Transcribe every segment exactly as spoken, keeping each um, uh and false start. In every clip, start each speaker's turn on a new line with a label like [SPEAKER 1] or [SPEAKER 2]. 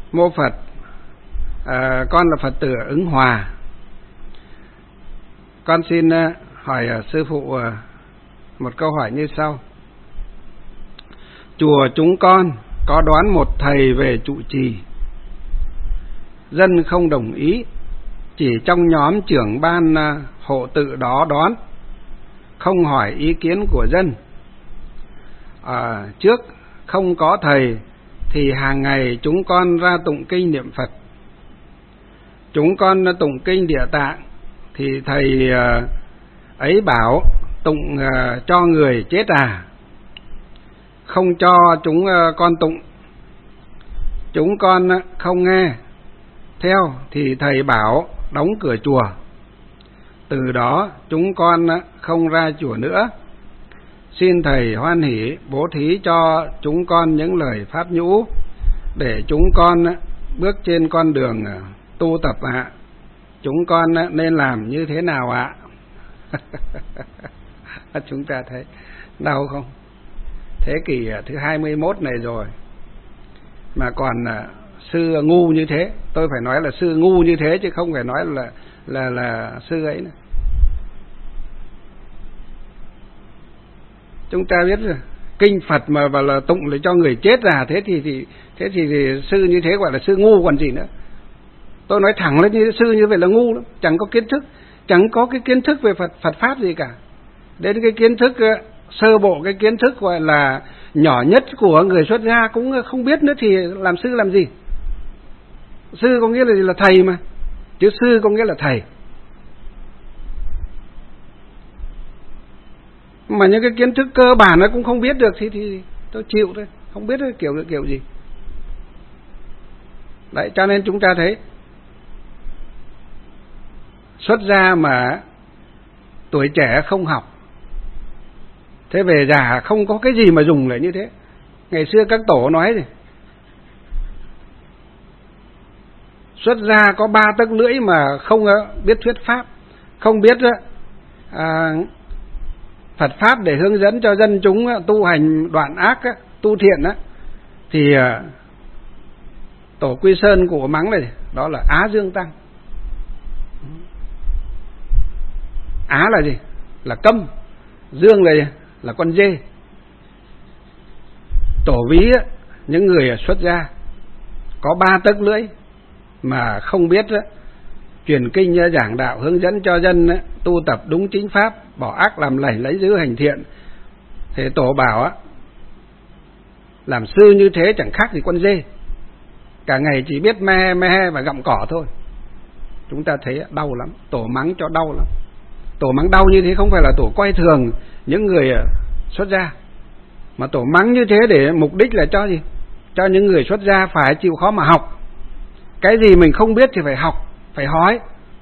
[SPEAKER 1] Mô Phật, à, con là Phật tử Ứng Hòa. Con xin hỏi sư phụ một câu hỏi như sau. Chùa chúng con có đoán một thầy về trụ trì, dân không đồng ý, chỉ trong nhóm trưởng ban hộ tự đó đoán, không hỏi ý kiến của dân. À, trước không có thầy thì hàng ngày chúng con ra tụng kinh niệm Phật. Chúng con tụng kinh Địa Tạng thì thầy ấy bảo tụng cho người chết à, không cho chúng con tụng. Chúng con không nghe theo thì thầy bảo đóng cửa chùa. Từ đó chúng con không ra chùa nữa. Xin thầy hoan hỷ bố thí cho chúng con những lời pháp nhũ để chúng con bước trên con đường tu tập ạ. À. Chúng con nên làm như thế nào ạ? À? Chúng ta thấy đau không? Thế kỷ thứ hai mươi mốt này rồi mà còn sư ngu như thế. Tôi phải nói là sư ngu như thế chứ không phải nói là là là sư ấy nữa. Chúng ta biết rồi, kinh Phật mà và là tụng lại cho người chết ra thế thì thì thế thì, thì sư như thế gọi là sư ngu còn gì nữa. Tôi nói thẳng lên như sư như vậy là ngu lắm, chẳng có kiến thức, chẳng có cái kiến thức về Phật Phật pháp gì cả. Đến cái kiến thức sơ bộ, cái kiến thức gọi là nhỏ nhất của người xuất gia cũng không biết nữa thì làm sư làm gì? Sư có nghĩa là gì? Là thầy mà, chứ sư có nghĩa là thầy. Mà những cái kiến thức cơ bản nó cũng không biết được thì thì tôi chịu thôi, không biết kiểu kiểu gì. Đấy, cho nên chúng ta thấy xuất gia mà tuổi trẻ không học, thế về già không có cái gì mà dùng lại như thế. Ngày xưa các tổ nói gì? Xuất gia có ba tấc lưỡi mà không biết thuyết pháp, không biết à, Phật pháp để hướng dẫn cho dân chúng tu hành đoạn ác, tu thiện á, thì tổ Quy Sơn của mắng này, đó là Á Dương Tăng. Á là gì? Là câm. Dương là gì? Là con dê. Tổ ví những người xuất gia có ba tấc lưỡi mà không biết truyền kinh giảng đạo hướng dẫn cho dân tu tập đúng chính pháp, bỏ ác làm lành, lấy giữ hành thiện. Thế tổ bảo á, làm sư như thế chẳng khác gì con dê, cả ngày chỉ biết me me và gặm cỏ thôi. Chúng ta thấy đau lắm, tổ mắng cho đau lắm. Tổ mắng đau như thế không phải là tổ coi thường những người xuất gia, mà tổ mắng như thế để mục đích là cho gì? Cho những người xuất gia phải chịu khó mà học. Cái gì mình không biết thì phải học, phải hỏi.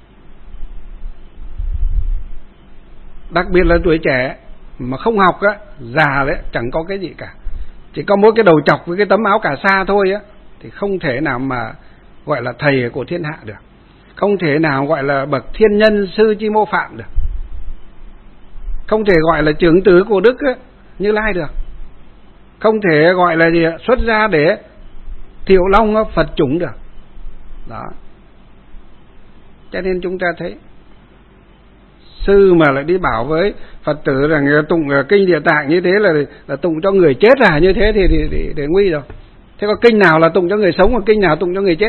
[SPEAKER 1] Đặc biệt là tuổi trẻ mà không học á, già đấy, chẳng có cái gì cả. Chỉ có mỗi cái đầu chọc với cái tấm áo cà sa thôi á, thì không thể nào mà gọi là thầy của thiên hạ được. Không thể nào gọi là bậc thiên nhân sư Chi Mô Phạm được. Không thể gọi là trưởng tử của Đức á, Như Lai được. Không thể gọi là gì xuất gia để Thiệu Long Phật chủng được. Đó. Cho nên chúng ta thấy sư mà lại đi bảo với Phật tử rằng tụng kinh Địa Tạng như thế là là tụng cho người chết à, như thế thì thì, thì, thì nguy rồi. Thế có kinh nào là tụng cho người sống, còn kinh nào tụng cho người chết?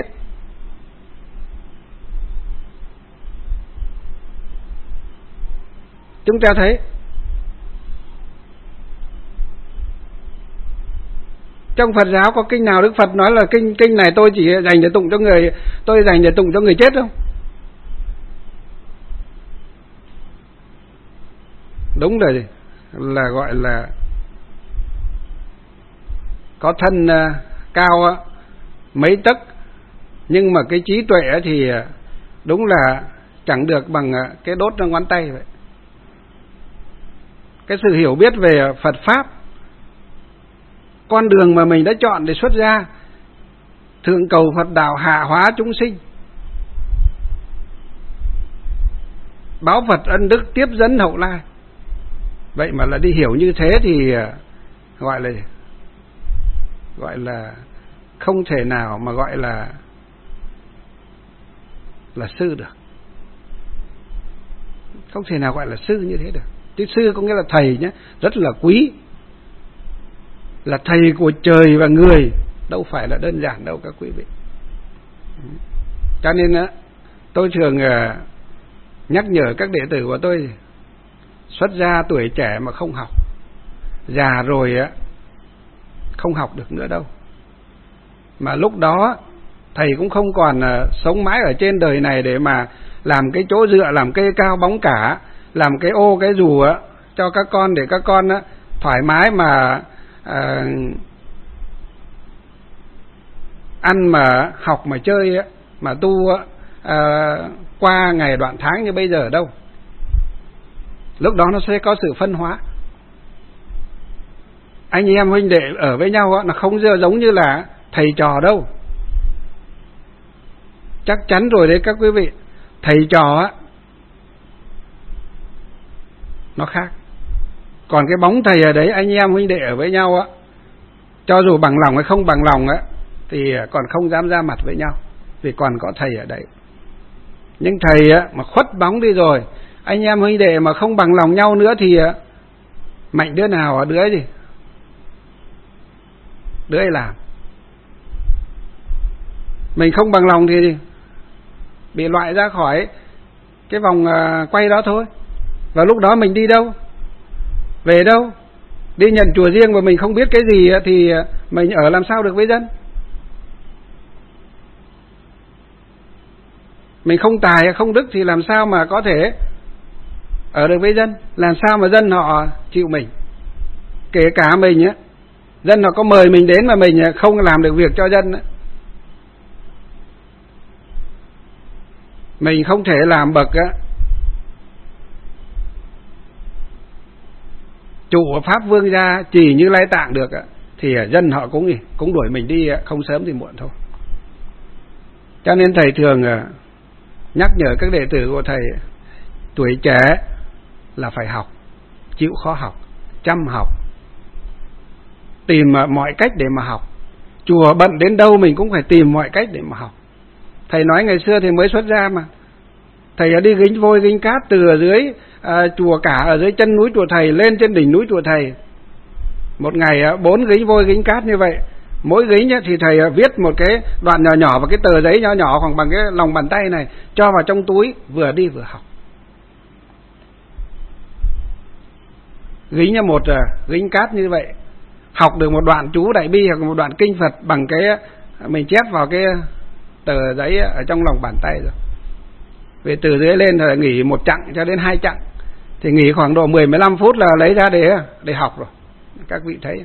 [SPEAKER 1] Chúng ta thấy trong Phật giáo có kinh nào Đức Phật nói là kinh kinh này tôi chỉ dành để tụng cho người, tôi dành để tụng cho người chết không? Đúng rồi, là gọi là có thân cao mấy tấc, nhưng mà cái trí tuệ thì đúng là chẳng được bằng cái đốt ngón tay vậy. Cái sự hiểu biết về Phật pháp, con đường mà mình đã chọn để xuất gia, thượng cầu Phật đạo, hạ hóa chúng sinh, báo Phật ân đức, tiếp dẫn hậu lai. Vậy mà là đi hiểu như thế thì gọi là gọi là không thể nào mà gọi là là sư được. Không thể nào gọi là sư như thế được. Chứ sư có nghĩa là thầy nhé, rất là quý, là thầy của trời và người, đâu phải là đơn giản đâu các quý vị. Cho nên á, tôi thường nhắc nhở các đệ tử của tôi, xuất gia tuổi trẻ mà không học, già rồi á không học được nữa đâu. Mà lúc đó thầy cũng không còn sống mãi ở trên đời này để mà làm cái chỗ dựa, làm cây cao bóng cả, làm cái ô cái dù á cho các con, để các con á thoải mái mà à, ăn mà học mà chơi á, mà tu á, à, qua ngày đoạn tháng như bây giờ đâu. Lúc đó nó sẽ có sự phân hóa. Anh em huynh đệ ở với nhau á, nó không giống như là thầy trò đâu. Chắc chắn rồi đấy các quý vị. Thầy trò á nó khác. Còn cái bóng thầy ở đấy, anh em huynh đệ ở với nhau á, cho dù bằng lòng hay không bằng lòng á, thì còn không dám ra mặt với nhau, vì còn có thầy ở đấy. Nhưng thầy á mà khuất bóng đi rồi, anh em huynh đệ mà không bằng lòng nhau nữa thì mạnh đứa nào ở đứa ấy gì, đứa ấy làm. Mình không bằng lòng thì bị loại ra khỏi cái vòng quay đó thôi. Và lúc đó mình đi đâu, về đâu? Đi nhận chùa riêng mà mình không biết cái gì thì mình ở làm sao được với dân? Mình không tài không đức thì làm sao mà có thể ở được với dân? Làm sao mà dân họ chịu mình? Kể cả mình á, dân họ có mời mình đến mà mình không làm được việc cho dân á, mình không thể làm bậc á chủ pháp vương gia chỉ như Lai Tạng được á, thì dân họ cũng cũng đuổi mình đi, không sớm thì muộn thôi. Cho nên thầy thường nhắc nhở các đệ tử của thầy, tuổi trẻ là phải học, chịu khó học, chăm học, tìm mọi cách để mà học. Chùa bận đến đâu mình cũng phải tìm mọi cách để mà học. Thầy nói ngày xưa thì mới xuất gia mà, thầy đi gánh vôi gánh cát từ ở dưới à, chùa cả ở dưới chân núi chùa thầy lên trên đỉnh núi chùa thầy. Một ngày bốn gánh vôi gánh cát như vậy, mỗi gánh thì thầy viết một cái đoạn nhỏ nhỏ và cái tờ giấy nhỏ nhỏ khoảng bằng cái lòng bàn tay này, cho vào trong túi, vừa đi vừa học. Gánh như một gánh cát như vậy, học được một đoạn chú Đại Bi hoặc một đoạn kinh Phật bằng cái mình chép vào cái tờ giấy ở trong lòng bàn tay rồi. Về từ dưới lên rồi nghỉ một chặng cho đến hai chặng, thì nghỉ khoảng độ mười mười lăm phút là lấy ra để để học rồi. Các vị thấy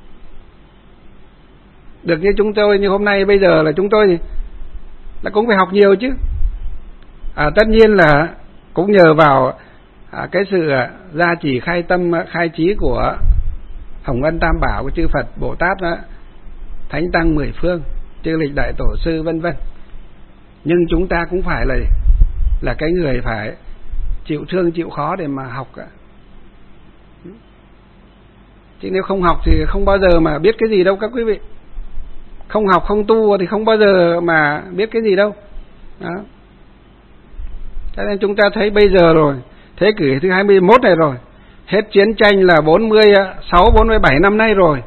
[SPEAKER 1] được như chúng tôi như hôm nay bây giờ là chúng tôi là cũng phải học nhiều chứ. À, tất nhiên là cũng nhờ vào à, cái sự gia trì khai tâm khai trí của Hồng Ân Tam Bảo của chư Phật Bồ Tát, Thánh Tăng mười phương, chư lịch đại tổ sư vân vân. Nhưng chúng ta cũng phải là là cái người phải chịu thương chịu khó để mà học cả. Chứ nếu không học thì không bao giờ mà biết cái gì đâu các quý vị. Không học không tu thì không bao giờ mà biết cái gì đâu đó. Cho nên chúng ta thấy bây giờ rồi, thế kỷ thứ hai mươi mốt này rồi, hết chiến tranh là bốn mươi sáu bốn mươi bảy năm nay rồi,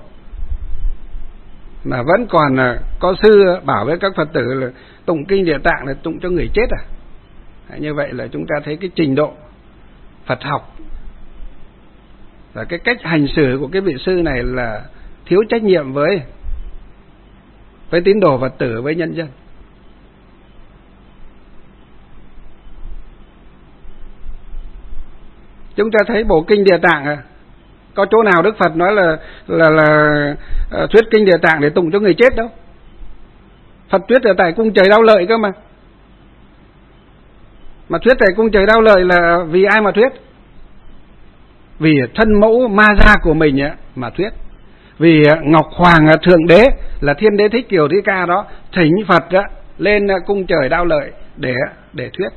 [SPEAKER 1] mà vẫn còn có sư bảo với các Phật tử là tụng kinh Địa Tạng là tụng cho người chết à? Như vậy là chúng ta thấy cái trình độ Phật học và cái cách hành xử của cái vị sư này là thiếu trách nhiệm với với tín đồ Phật tử, với nhân dân. Chúng ta thấy bộ kinh Địa Tạng à, có chỗ nào Đức Phật nói là là là uh, thuyết kinh Địa Tạng để tụng cho người chết đâu. Phật thuyết ở tại cung trời Đao Lợi cơ mà. Mà thuyết tại cung trời Đao Lợi là vì ai mà thuyết? Vì thân mẫu ma gia của mình ấy, mà thuyết. Vì Ngọc Hoàng Thượng Đế là Thiên Đế Thích Kiều Thích Ca đó thỉnh Phật đó, lên cung trời Đao Lợi để để thuyết.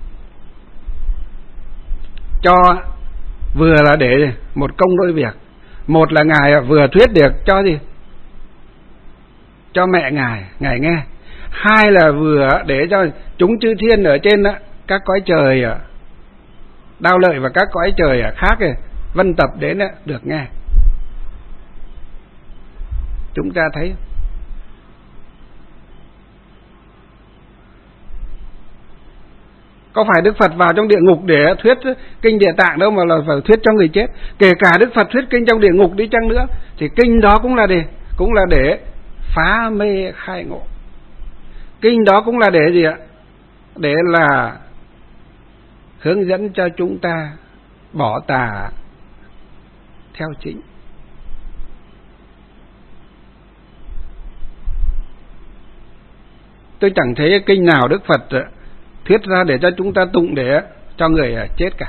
[SPEAKER 1] Cho vừa là để một công đôi việc, một là ngài vừa thuyết được cho gì? cho mẹ ngài ngài nghe, hai là vừa để cho chúng chư thiên ở trên đó, các cõi trời đao lợi và các cõi trời khác vân tập đến được nghe. Chúng ta thấy có phải Đức Phật vào trong địa ngục để thuyết kinh Địa Tạng đâu mà là phải thuyết cho người chết. Kể cả Đức Phật thuyết kinh trong địa ngục đi chăng nữa thì kinh đó cũng là để cũng là để phá mê khai ngộ. Kinh đó cũng là để gì ạ? Để là hướng dẫn cho chúng ta bỏ tà theo chính. Tôi chẳng thấy kinh nào Đức Phật thuyết ra để cho chúng ta tụng để cho người chết cả.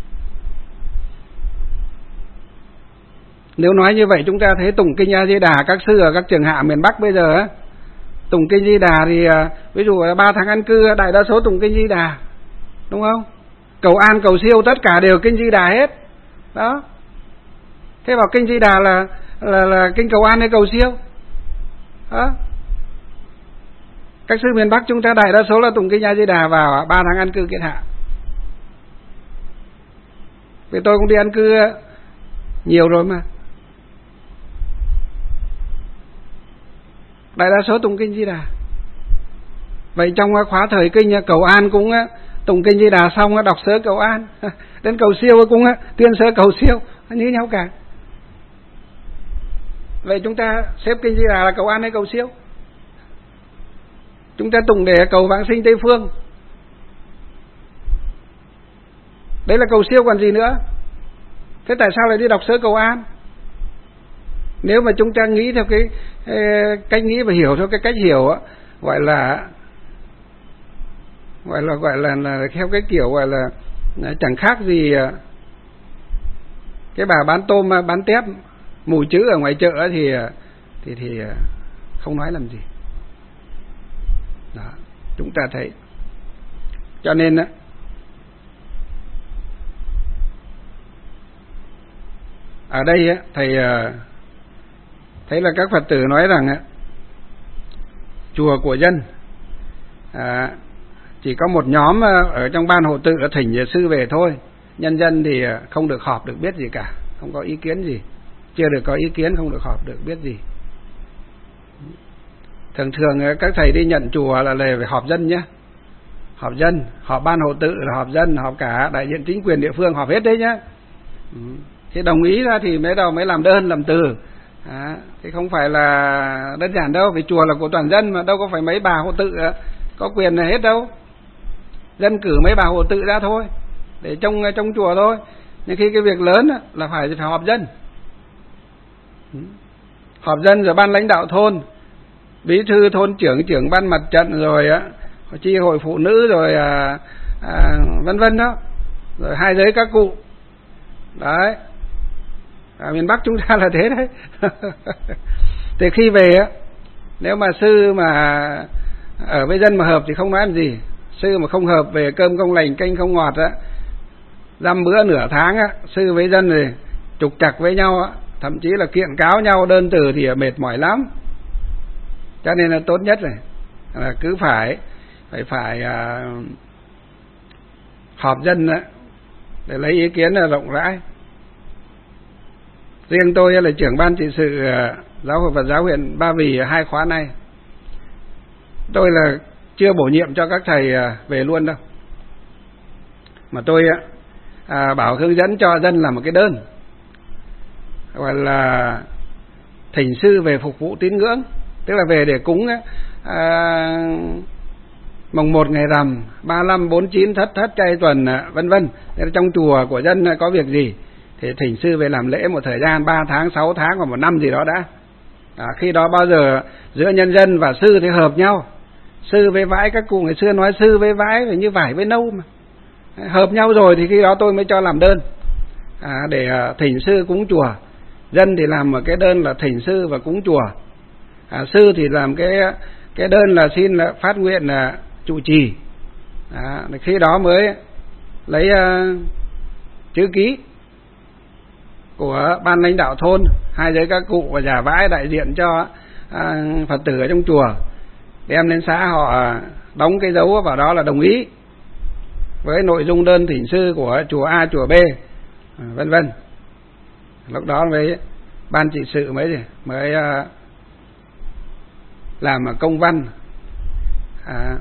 [SPEAKER 1] Nếu nói như vậy chúng ta thấy tụng kinh A Di Đà, các sư ở các trường hạ miền Bắc bây giờ tụng kinh Di Đà thì ví dụ ba tháng an cư đại đa số tụng kinh Di Đà, đúng không? Cầu an cầu siêu tất cả đều kinh Di Đà hết. Đó. Thế bảo kinh Di Đà là là là kinh cầu an hay cầu siêu? Đó. Các sư miền Bắc chúng ta đại đa số là tụng kinh A Di Đà vào ba tháng an cư kiết hạ. Vì tôi cũng đi an cư nhiều rồi mà. Đại đa số tụng kinh Di Đà. Vậy trong khóa thời kinh cầu an cũng tụng kinh Di Đà xong đọc sớ cầu an, đến cầu siêu cũng tuyên sớ cầu siêu, như nhau cả. Vậy chúng ta xếp kinh Di Đà là cầu an hay cầu siêu? Chúng ta tụng để cầu vãng sinh Tây Phương, đấy là cầu siêu còn gì nữa. Thế tại sao lại đi đọc sớ cầu an? Nếu mà chúng ta nghĩ theo cái cách nghĩ và hiểu theo cái cách hiểu á, gọi là gọi là gọi là, là theo cái kiểu gọi là, là chẳng khác gì cái bà bán tôm bán tép mù chữ ở ngoài chợ thì thì thì không nói làm gì. Đó, chúng ta thấy. Cho nên á, ở đây á, thầy thấy là các Phật tử nói rằng á, chùa của dân à, chỉ có một nhóm ở trong ban hộ tự thỉnh sư về thôi, nhân dân thì không được họp được biết gì cả, không có ý kiến gì, chưa được có ý kiến, không được họp được biết gì. Thường thường các thầy đi nhận chùa là phải họp dân nhé, họp dân, họp ban hộ tự là họp dân, họp cả đại diện chính quyền địa phương, họp hết đấy nhé. Thế đồng ý ra thì mới đầu mới làm đơn làm từ. À, thế không phải là đơn giản đâu, vì chùa là của toàn dân mà, đâu có phải mấy bà hộ tự có quyền này hết đâu. Dân cử mấy bà hộ tự ra thôi để trông trong chùa thôi. Nhưng khi cái việc lớn là phải phải họp dân, họp dân rồi ban lãnh đạo thôn, bí thư thôn trưởng, trưởng ban mặt trận, rồi á chi hội phụ nữ, rồi à, à, vân vân đó, rồi hai giới các cụ đấy. Ở miền Bắc chúng ta là thế đấy. Thì khi về á, nếu mà sư mà ở với dân mà hợp thì không nói làm gì. Sư mà không hợp, về cơm không lành canh không ngọt á, dăm bữa nửa tháng á, sư với dân thì trục trặc với nhau á, thậm chí là kiện cáo nhau đơn từ thì mệt mỏi lắm. Cho nên là tốt nhất này là cứ phải phải phải à, họp dân á, để lấy ý kiến là rộng rãi. Riêng tôi là trưởng ban trị sự Giáo hội Phật giáo huyện Ba Vì hai khóa này, tôi là chưa bổ nhiệm cho các thầy về luôn đâu, mà tôi à, bảo hướng dẫn cho dân làm một cái đơn gọi là thỉnh sư về phục vụ tín ngưỡng, tức là về để cúng à, mồng một ngày rằm, ba lăm bốn chín thất thất chay tuần vân vân. Trong chùa của dân có việc gì thì thỉnh sư về làm lễ một thời gian ba tháng, sáu tháng hoặc một năm gì đó đã. À, khi đó bao giờ giữa nhân dân và sư thì hợp nhau. Sư với vãi, các cụ ngày xưa nói sư với vãi phải như vải với nâu mà. Hợp nhau rồi thì khi đó tôi mới cho làm đơn à, để thỉnh sư cúng chùa. Dân thì làm một cái đơn là thỉnh sư và cúng chùa. À, sư thì làm cái cái đơn là xin là phát nguyện là trụ trì. À, khi đó mới lấy uh, chữ ký của ban lãnh đạo thôn, hai giới các cụ và nhà vãi đại diện cho à, Phật tử ở trong chùa, đem lên xã họ đóng cái dấu vào đó là đồng ý với nội dung đơn thỉnh sư của chùa A, chùa B, vân vân. Lúc đó mới ban trị sự mới mới uh, làm công văn à,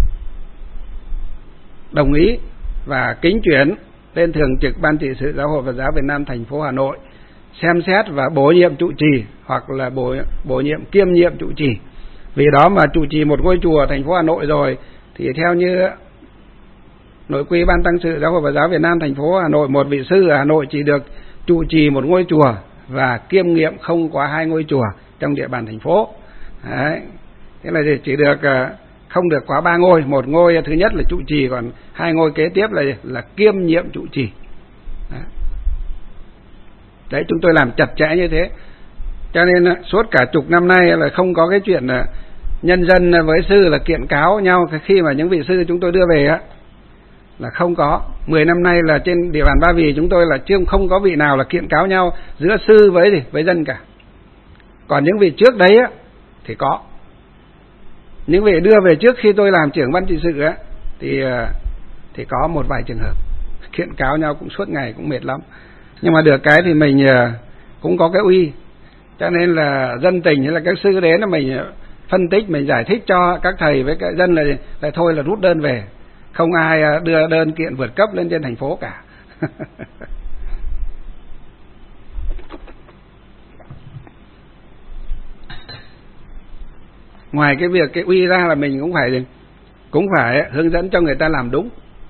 [SPEAKER 1] đồng ý và kính chuyển lên thường trực ban trị sự Giáo hội Phật giáo Việt Nam thành phố Hà Nội xem xét và bổ nhiệm trụ trì hoặc là bổ bổ nhiệm kiêm nhiệm trụ trì. Vì đó mà trụ trì một ngôi chùa thành phố Hà Nội rồi thì theo như nội quy ban tăng sự Giáo hội Phật giáo Việt Nam thành phố Hà Nội, một vị sư ở Hà Nội chỉ được trụ trì một ngôi chùa và kiêm nhiệm không quá hai ngôi chùa trong địa bàn thành phố. Đấy. Thế là chỉ được không được quá ba ngôi, một ngôi thứ nhất là trụ trì, còn hai ngôi kế tiếp là là kiêm nhiệm trụ trì. Đấy. Đấy, chúng tôi làm chặt chẽ như thế, cho nên suốt cả chục năm nay là không có cái chuyện là nhân dân với sư là kiện cáo nhau khi mà những vị sư chúng tôi đưa về á, là không có. Mười năm nay là trên địa bàn Ba Vì chúng tôi là chưa không có vị nào là kiện cáo nhau giữa sư với gì với dân cả. Còn những vị trước đấy á thì có. Những vị đưa về trước khi tôi làm trưởng ban trị sự á thì thì có một vài trường hợp kiện cáo nhau cũng suốt ngày, cũng mệt lắm. Nhưng mà được cái thì mình cũng có cái uy, cho nên là dân tình hay là các sư đến là mình phân tích, mình giải thích cho các thầy với các dân là, là thôi là rút đơn về, không ai đưa đơn kiện vượt cấp lên trên thành phố cả. Ngoài cái việc cái uy ra là mình cũng phải cũng phải hướng dẫn cho người ta làm đúng,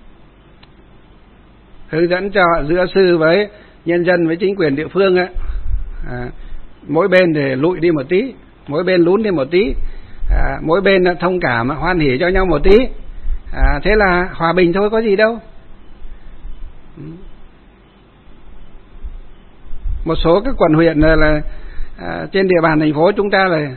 [SPEAKER 1] hướng dẫn cho giữa sư với nhân dân với chính quyền địa phương ấy, à, mỗi bên thì lụi đi một tí, mỗi bên lún đi một tí, à, mỗi bên thông cảm hoan hỉ cho nhau một tí, à, thế là hòa bình thôi, có gì đâu. Một số các quận huyện là, là à, trên địa bàn thành phố chúng ta là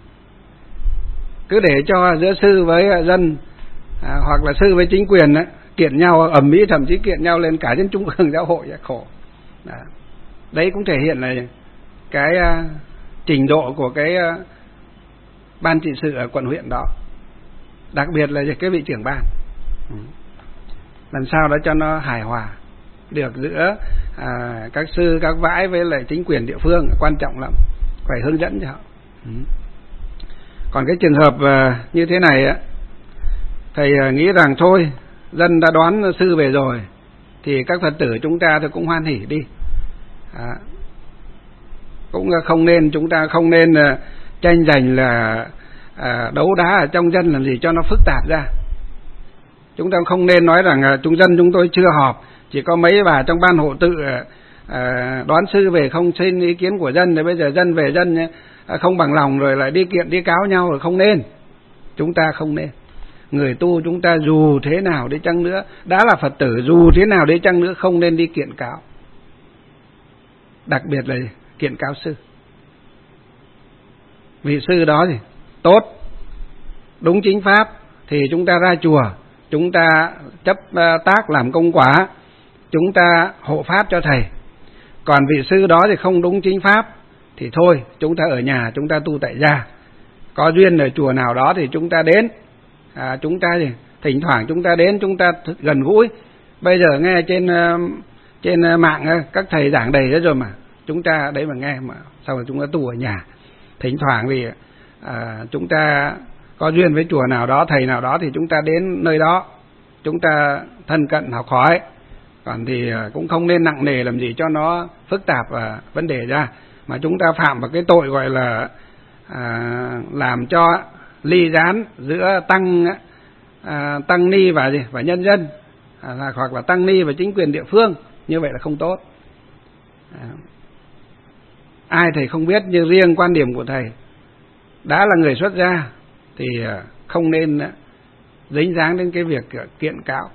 [SPEAKER 1] cứ để cho giữa sư với dân à, hoặc là sư với chính quyền á, kiện nhau ầm ĩ, thậm chí kiện nhau lên cả trên trung ương giáo hội, khổ. Đó. Đấy cũng thể hiện là cái uh, trình độ của cái uh, ban trị sự ở quận huyện đó, đặc biệt là cái vị trưởng ban. Ừ. Làm sao đó cho nó hài hòa được giữa à, các sư các vãi với lại chính quyền địa phương, quan trọng lắm, phải hướng dẫn cho họ. Ừ. Còn cái trường hợp uh, như thế này á, thầy uh, nghĩ rằng thôi, dân đã đón sư về rồi thì các Phật tử chúng ta thì cũng hoan hỉ đi, à, cũng không nên, chúng ta không nên uh, tranh giành là uh, đấu đá ở trong dân làm gì cho nó phức tạp ra. Chúng ta không nên nói rằng uh, chúng dân chúng tôi chưa họp, chỉ có mấy bà trong ban hộ tự uh, uh, đón sư về không xin ý kiến của dân, thì bây giờ dân về dân uh, không bằng lòng rồi lại đi kiện đi cáo nhau, rồi không nên. Chúng ta không nên. Người tu chúng ta dù thế nào đi chăng nữa, đã là Phật tử, dù thế nào đi chăng nữa không nên đi kiện cáo, đặc biệt là kiện cáo sư. Vị sư đó thì tốt, đúng chính pháp thì chúng ta ra chùa, chúng ta chấp tác làm công quả, chúng ta hộ pháp cho thầy. Còn vị sư đó thì không đúng chính pháp thì thôi, chúng ta ở nhà, chúng ta tu tại gia. Có duyên ở chùa nào đó thì chúng ta đến, à, chúng ta thì thỉnh thoảng chúng ta đến, chúng ta gần gũi. Bây giờ nghe trên trên mạng các thầy giảng đầy hết rồi mà, chúng ta đấy mà nghe mà sau rồi chúng ta tu ở nhà. Thỉnh thoảng thì à, chúng ta có duyên với chùa nào đó, thầy nào đó thì chúng ta đến nơi đó, chúng ta thân cận học hỏi. Còn thì cũng không nên nặng nề làm gì cho nó phức tạp và vấn đề ra, mà chúng ta phạm vào cái tội gọi là à, làm cho ly gián giữa tăng à, tăng ni và gì và nhân dân, à, hoặc là tăng ni và chính quyền địa phương, như vậy là không tốt. À, ai thầy không biết, như riêng quan điểm của thầy đã là người xuất gia thì không nên dính dáng đến cái việc kiện cáo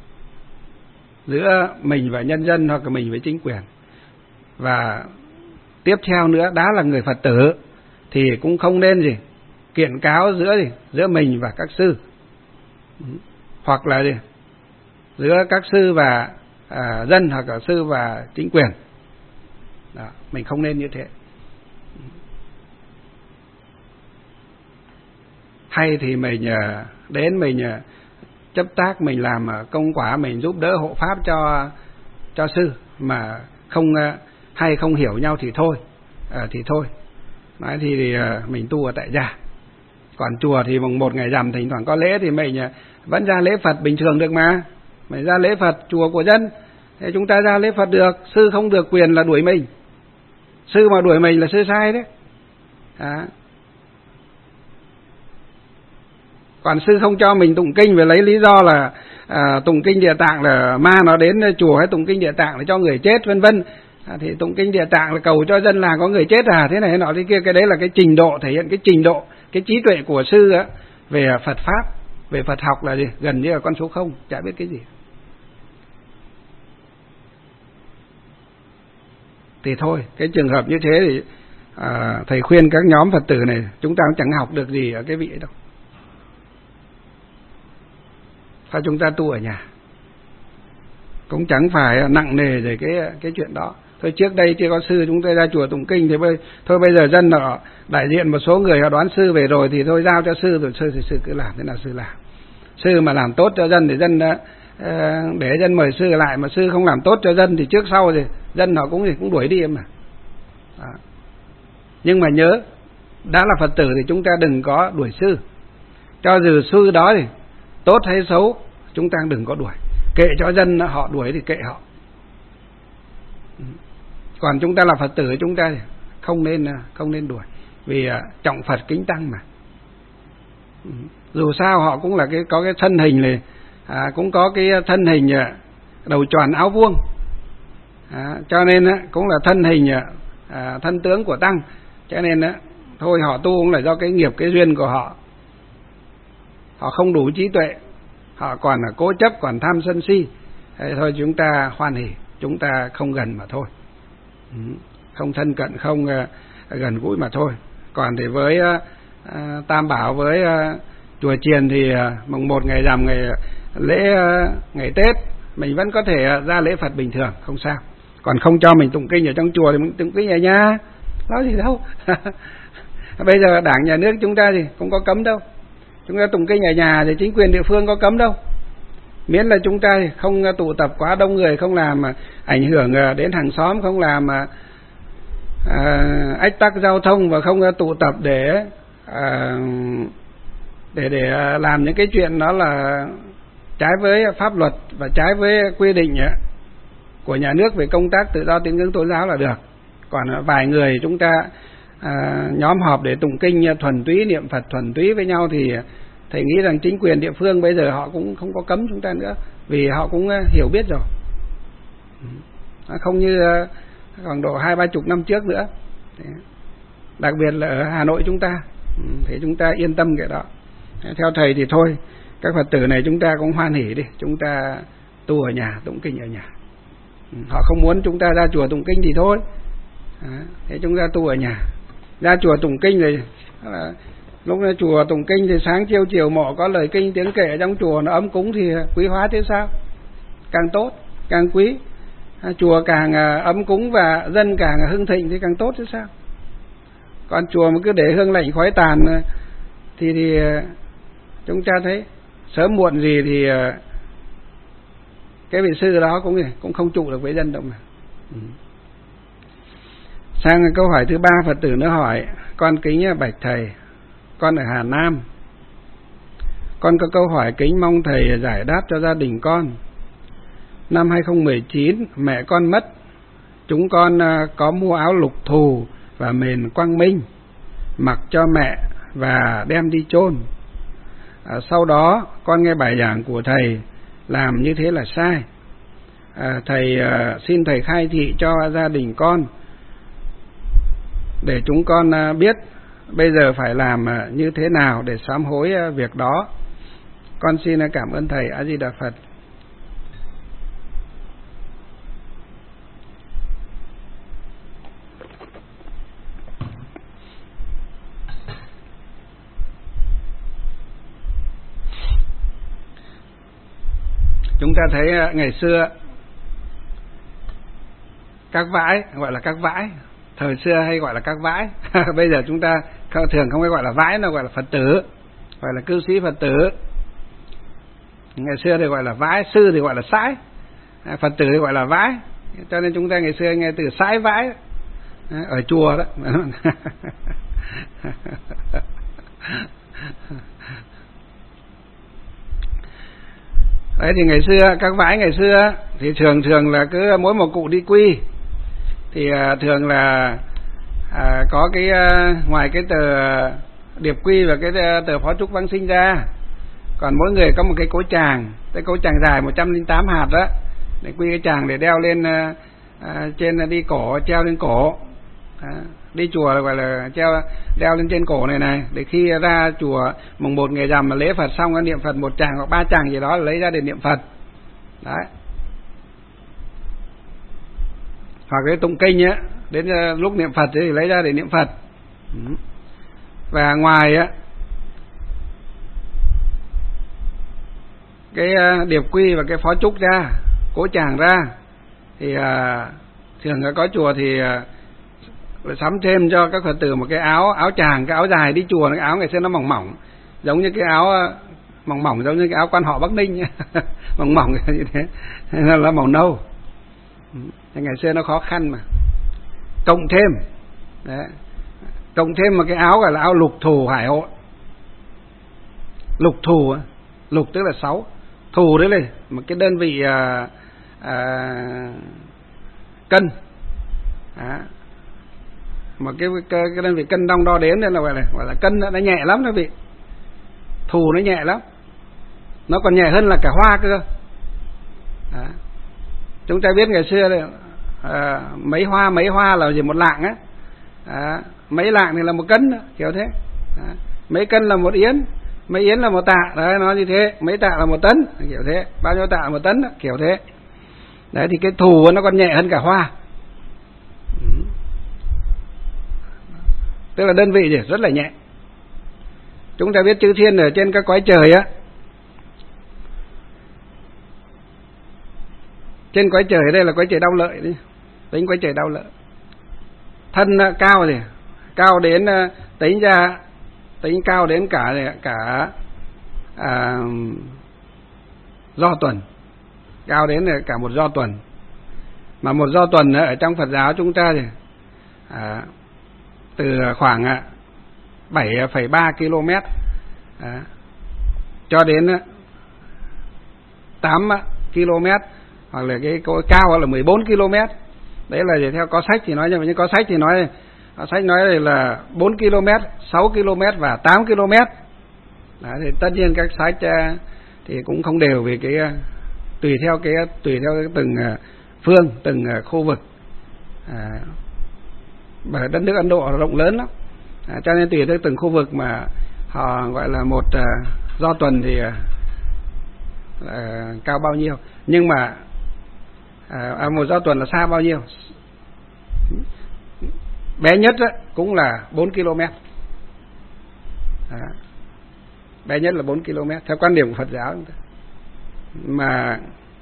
[SPEAKER 1] giữa mình và nhân dân hoặc là mình với chính quyền. Và tiếp theo nữa, đã là người Phật tử thì cũng không nên gì kiện cáo giữa gì giữa mình và các sư, hoặc là gì giữa các sư và à, dân, hoặc là sư và chính quyền. Đó, mình không nên như thế. hay thì mình đến mình chấp tác, mình làm công quả, mình giúp đỡ hộ pháp cho cho sư, mà không hay không hiểu nhau thì thôi, à, thì thôi. Nói thì, thì mình tu ở tại gia. Còn chùa thì mùng một ngày rằm thỉnh thoảng có lễ thì mình vẫn ra lễ Phật bình thường được mà. Mình ra lễ Phật chùa của dân thì chúng ta ra lễ Phật được. Sư không được quyền là đuổi mình. Sư mà đuổi mình là sư sai đấy. À. Còn sư không cho mình tụng kinh, về lấy lý do là à, tụng kinh Địa Tạng là ma nó đến chùa, hay tụng kinh Địa Tạng là cho người chết vân vân. À, thì tụng kinh Địa Tạng là cầu cho dân làng có người chết à, thế này thế nọ thế kia. Cái đấy là cái trình độ, thể hiện cái trình độ, cái trí tuệ của sư á, về Phật pháp, về Phật học là gì? Gần như là con số không, chả biết cái gì. Thì thôi, cái trường hợp như thế thì à, thầy khuyên các nhóm Phật tử này, chúng ta cũng chẳng học được gì ở cái vị ấy đâu. Sao chúng ta tu ở nhà, cũng chẳng phải nặng nề về cái cái chuyện đó. Thôi trước đây chưa có sư, chúng tôi ra chùa tụng kinh thì bây, thôi bây giờ dân họ đại diện một số người họ đoán sư về rồi thì thôi giao cho sư, rồi sư thì sư cứ làm thế nào sư làm. Sư mà làm tốt cho dân thì dân để dân mời sư lại, mà sư không làm tốt cho dân thì trước sau thì dân họ cũng thì cũng đuổi đi em mà. Đó. Nhưng mà nhớ, đã là Phật tử thì chúng ta đừng có đuổi sư. Cho dù sư đó thì tốt hay xấu, chúng ta đừng có đuổi. Kệ cho dân họ đuổi thì kệ họ. Còn chúng ta là Phật tử, chúng ta không nên không nên đuổi, vì trọng Phật kính tăng mà. Dù sao họ cũng là cái có cái thân hình này, à, cũng có cái thân hình đầu tròn áo vuông, à, cho nên cũng là thân hình à, thân tướng của tăng. Cho nên thôi họ tu cũng là do cái nghiệp, cái duyên của họ. Họ không đủ trí tuệ, họ còn là cố chấp, còn tham sân si. Thế thôi chúng ta hoan hỉ, chúng ta không gần mà thôi, không thân cận, không uh, gần gũi mà thôi. Còn thì với uh, uh, Tam Bảo, với uh, chùa chiền thì uh, mùng một ngày rằm, ngày lễ uh, ngày Tết mình vẫn có thể uh, ra lễ Phật bình thường, không sao. Còn không cho mình tụng kinh ở trong chùa thì mình tụng kinh ở nhà, nói gì đâu. Bây giờ Đảng Nhà nước chúng ta thì không có cấm đâu. Chúng ta tụng kinh ở nhà thì chính quyền địa phương có cấm đâu. Miễn là chúng ta không tụ tập quá đông người, không làm ảnh hưởng đến hàng xóm, không làm à, ách tắc giao thông, và không tụ tập để à, để để làm những cái chuyện đó là trái với pháp luật và trái với quy định của nhà nước về công tác tự do tín ngưỡng tôn giáo là được. Còn vài người chúng ta à, nhóm họp để tụng kinh thuần túy, niệm Phật thuần túy với nhau thì thầy nghĩ rằng chính quyền địa phương bây giờ họ cũng không có cấm chúng ta nữa, vì họ cũng hiểu biết rồi, không như khoảng độ hai ba chục năm trước nữa. Đặc biệt là ở Hà Nội chúng ta, thì chúng ta yên tâm cái đó. Theo thầy thì thôi, các Phật tử này chúng ta cũng hoan hỉ đi, chúng ta tu ở nhà, tụng kinh ở nhà. Họ không muốn chúng ta ra chùa tụng kinh thì thôi, thế chúng ta tu ở nhà. Ra chùa tụng kinh rồi lúc ra chùa tụng kinh thì sáng chiều chiều mộ có lời kinh tiếng kệ ở trong chùa, nó ấm cúng thì quý hóa thế sao? Càng tốt, càng quý. Chùa càng ấm cúng và dân càng hưng thịnh thì càng tốt thế sao? Còn chùa mà cứ để hương lạnh khói tàn thì thì chúng ta thấy sớm muộn gì thì cái vị sư đó cũng cũng không trụ được với dân đâu mà. Ừ. Sang câu hỏi thứ ba, Phật tử nữa hỏi: con kính bạch thầy, con ở Hà Nam, con có câu hỏi kính mong thầy giải đáp cho gia đình con. Năm hai không một chín mẹ con mất, chúng con có mua áo lục thù và mền quang minh mặc cho mẹ và đem đi chôn. À, sau đó con nghe bài giảng của thầy làm như thế là sai. À, thầy à, xin thầy khai thị cho gia đình con để chúng con à, biết bây giờ phải làm à, như thế nào để sám hối à, việc đó. Con xin à, cảm ơn thầy. A Di Đà Phật. Chúng ta thấy ngày xưa các vãi, gọi là các vãi, thời xưa hay gọi là các vãi. Bây giờ chúng ta thường không hay gọi là vãi, nó gọi là Phật tử. gọi là cư sĩ Phật tử. Ngày xưa thì gọi là vãi, sư thì gọi là sãi, Phật tử thì gọi là vãi. Cho nên chúng ta ngày xưa nghe từ sãi vãi ở chùa đó. Đấy thì ngày xưa các vãi ngày xưa thì thường thường là cứ mỗi một cụ đi quy thì thường là à, có cái ngoài cái tờ điệp quy và cái tờ phó chúc vãng sinh ra, còn mỗi người có một cái cối tràng, cái cối tràng dài một trăm lẻ tám hạt đó, để quy cái tràng để đeo lên à, trên đi cổ, treo lên cổ. À, đi chùa là gọi là treo đeo lên trên cổ này này, để khi ra chùa mùng một ngày rằm mà lễ Phật xong có niệm Phật một tràng hoặc ba tràng gì đó lấy ra để niệm Phật. Đấy. Hoặc cái tụng kinh á, đến lúc niệm Phật thì lấy ra để niệm Phật. Và ngoài á cái điệp quy và cái phó trúc ra, cối tràng ra thì à, thường có chùa thì à, sắm thêm cho các Phật tử một cái áo áo tràng, cái áo dài đi chùa, cái áo ngày xưa nó mỏng mỏng, giống như cái áo mỏng mỏng giống như cái áo quan họ Bắc Ninh mỏng mỏng như thế, nó là màu nâu. Ngày xưa nó khó khăn mà. Cộng thêm, đấy, cộng thêm một cái áo gọi là áo lục thù hải hội. Lục thù, lục tức là sáu, thù đấy là một cái đơn vị à, à, cân. Đó. Một cái, cái, cái đơn vị cân đong đo đếm nên là gọi là gọi là cân đó, nó nhẹ lắm đó vị. Thù nó nhẹ lắm, nó còn nhẹ hơn là cả hoa cơ. Đó. Chúng ta biết ngày xưa là à, mấy hoa mấy hoa là gì, một lạng á, à, mấy lạng thì là một cân đó, kiểu thế. Đó. Mấy cân là một yến, mấy yến là một tạ, đấy nó như thế, mấy tạ là một tấn, kiểu thế, bao nhiêu tạ là một tấn đó, kiểu thế. Đấy thì cái thù nó còn nhẹ hơn cả hoa. Ừ. Tức là đơn vị thì rất là nhẹ. Chúng ta biết chư thiên ở trên các cõi trời á, trên cõi trời đây là cõi trời đau lợi đi, tính cõi trời đau lợi. Thân cao thì cao đến tính ra tính cao đến cả cả à, do tuần, cao đến cả một do tuần. Mà một do tuần ở trong Phật giáo chúng ta thì à, từ khoảng bảy phẩy ba ki lô mét à, cho đến tám ki lô mét, hoặc là cái cao là mười bốn ki lô mét. Đấy là theo có sách thì nói, nhưng có sách thì nói có sách nói là bốn ki lô mét, sáu ki lô mét và tám ki lô mét. Đó, thì tất nhiên các sách thì cũng không đều, vì cái tùy theo cái tùy theo cái từng phương, từng khu vực. À, bởi đất nước Ấn Độ rộng lớn lắm, à, cho nên tùy theo từng khu vực mà họ gọi là một uh, do tuần thì uh, cao bao nhiêu. Nhưng mà uh, một do tuần là xa bao nhiêu, bé nhất đó, cũng là bốn ki lô mét. À, bé nhất là bốn ki lô mét theo quan điểm của Phật giáo. Mà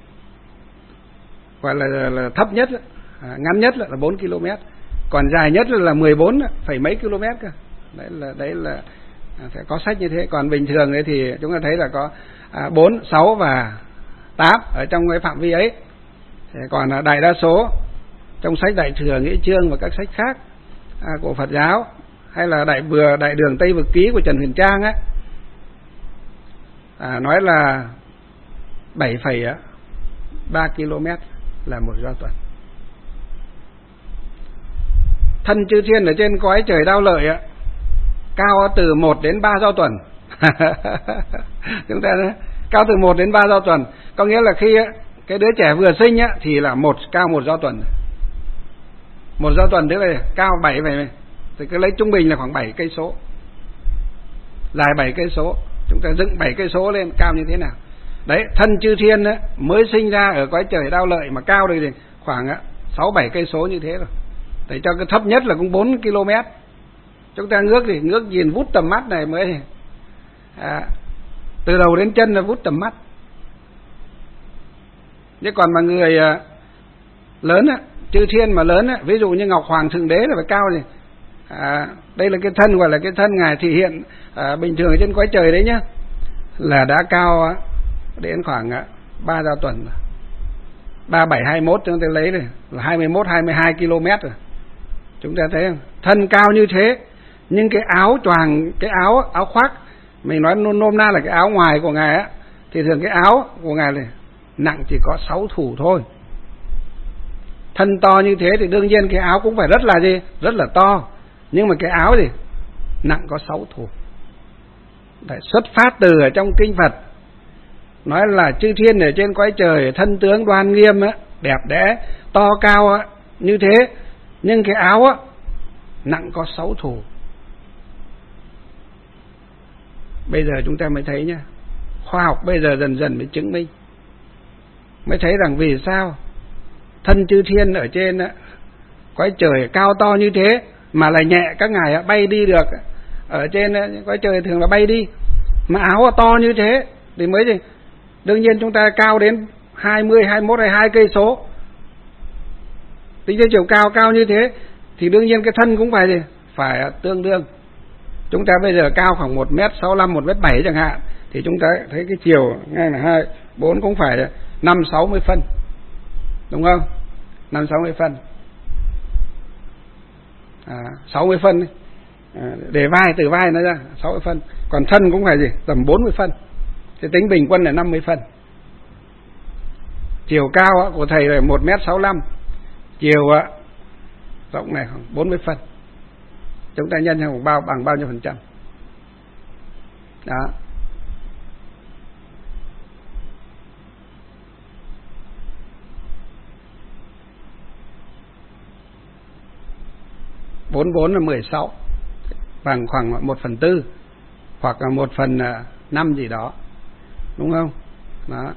[SPEAKER 1] gọi là, là, là thấp nhất, à, ngắn nhất là bốn ki lô mét, còn dài nhất là mười bốn phẩy mấy km cơ. Đấy là đấy là phải có sách như thế. Còn bình thường ấy thì chúng ta thấy là có à, bốn, sáu và tám ở trong cái phạm vi ấy. Còn à, đại đa số trong sách Đại Thừa, Nghĩa Chương và các sách khác à, của Phật giáo, hay là đại bừa đại đường Tây Vực Ký của Trần Huyền Trang ấy, à, nói là bảy phẩy ba ki lô mét là một do tuần. Thân chư thiên ở trên cõi trời đau lợi á, cao từ một đến ba do tuần. Chúng ta nói, cao từ một đến ba do tuần, có nghĩa là khi cái đứa trẻ vừa sinh á thì là một cao một do tuần. Một do tuần tức là cao bảy vậy, thì cứ lấy trung bình là khoảng bảy cây số, dài bảy cây số. Chúng ta dựng bảy cây số lên cao như thế nào? Đấy, thân chư thiên á, mới sinh ra ở cõi trời đau lợi mà cao đây thì khoảng sáu bảy cây số như thế rồi. Để cho cái thấp nhất là cũng bốn ki lô mét. Chúng ta ngước thì ngước nhìn vút tầm mắt này mới à, từ đầu đến chân là vút tầm mắt. Chứ còn mà người à, lớn á, chư thiên mà lớn á, ví dụ như Ngọc Hoàng Thượng Đế là phải cao thì à, đây là cái thân gọi là cái thân ngài thị hiện à, bình thường ở trên cõi trời đấy nhá, là đã cao đến khoảng ba giao tuần, ba bảy hai mốt chúng ta lấy này là hai mươi mốt hai mươi hai ki lô mét rồi. Chúng ta thấy không? Thân cao như thế nhưng cái áo choàng, cái áo áo khoác, mình nói nôm nôm na là cái áo ngoài của ngài á, thì thường cái áo của ngài này nặng chỉ có sáu thủ thôi. Thân to như thế thì đương nhiên cái áo cũng phải rất là gì, rất là to, nhưng mà cái áo gì nặng có sáu thủ. Đấy, xuất phát từ ở trong kinh Phật nói là chư thiên ở trên cõi trời thân tướng đoan nghiêm á, đẹp đẽ to cao á, như thế nhưng cái áo á nặng có sáu thủ. Bây giờ chúng ta mới thấy nhá, khoa học bây giờ dần dần mới chứng minh, mới thấy rằng vì sao thân chư thiên ở trên á, cõi trời cao to như thế mà lại nhẹ, các ngài á, bay đi được. Ở trên á, cõi trời thường là bay đi, mà áo to như thế thì mới gì. Đương nhiên chúng ta cao đến hai mươi, hai mươi mốt, hai mươi hai cây số, tính theo chiều cao cao như thế thì đương nhiên cái thân cũng phải gì, phải tương đương. Chúng ta bây giờ cao khoảng một mét sáu mươi lăm, một mét bảy chẳng hạn, thì chúng ta thấy cái chiều ngay là hai, bốn cũng phải năm sáu mươi phân, đúng không? Năm sáu mươi phân, à, sáu mươi phân à, để vai từ vai nó ra sáu mươi phân, còn thân cũng phải gì tầm bốn mươi phân, thì tính bình quân là năm mươi phân. Chiều cao của thầy là một mét sáu mươi lăm, chiều rộng này khoảng bốn mươi phân. Chúng ta nhân bằng bao bằng bao nhiêu phần trăm? Đó. Bốn bốn là mười sáu, bằng khoảng một phần tư hoặc là một phần năm gì đó, đúng không? Đó.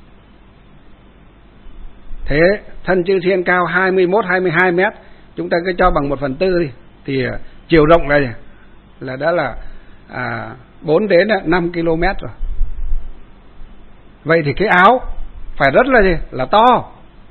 [SPEAKER 1] Thế thân chư thiên cao hai mươi mốt, hai mươi hai mét, chúng ta cứ cho bằng một phần tư đi, thì chiều rộng này là đã là à, bốn đến năm ki lô mét rồi. Vậy thì cái áo phải rất là gì? Là to.